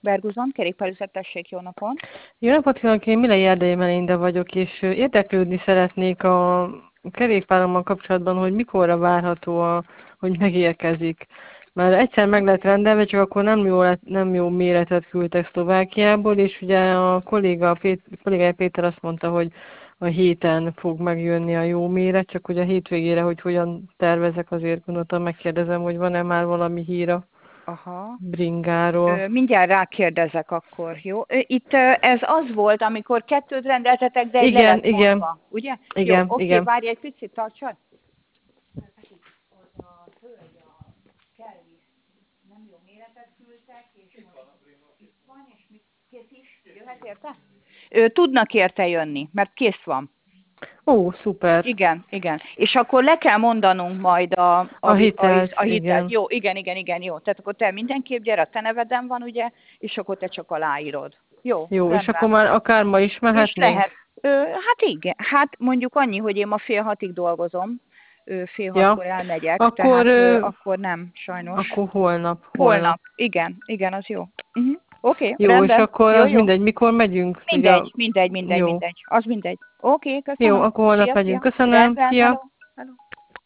Berguzon, kerékpárüzlet, tessék, jó napot. Jó napot kívánok, én Milei Erdei Melinda vagyok, és érdeklődni szeretnék a kerékpárommal kapcsolatban, hogy mikorra várható, hogy megérkezik. Már egyszer meg lett rendelve, csak akkor nem jó méretet küldtek Szlovákiából, és ugye a kollégája Péter azt mondta, hogy a héten fog megjönni a jó méret, csak hogy a hétvégére, hogy hogyan tervezek, azért gondoltam, megkérdezem, hogy van-e már valami hír a Aha. bringáról. Mindjárt rákérdezek akkor, jó? Itt ez az volt, amikor kettőt rendeltetek, de egy le Igen, lett igen, mondva, ugye? Jó, igen, oké, igen. várj egy picit, tartsad. Az a hölgy a Kelly nem jó méretet küldtek, és most itt van, és mit kész is? Jöhet érte? Tudnak érte jönni, mert kész van. Ó, szuper. Igen, igen. És akkor le kell mondanunk majd A hitelt, a hitelt. igen. Jó, igen, jó. Tehát akkor te mindenképp gyere, a te neveden van, ugye, és akkor te csak aláírod. Jó, Jó, és akkor rendben. már akár ma is És mehetnénk? lehet. Hát igen, hát mondjuk annyi, hogy én ma 5:30 dolgozom, 5:30 Ja, elmegyek, akkor, tehát akkor nem, sajnos. akkor holnap. Holnap, igen, az jó. Oké, Jó, és rendben, akkor jó, az jó. mindegy, mikor megyünk? Ugye, Mindegy, jó. az mindegy. Oké, Jó, köszönöm. akkor holnap Szia, megyünk. szia. Köszönöm, Rendben, hello, szia! hello.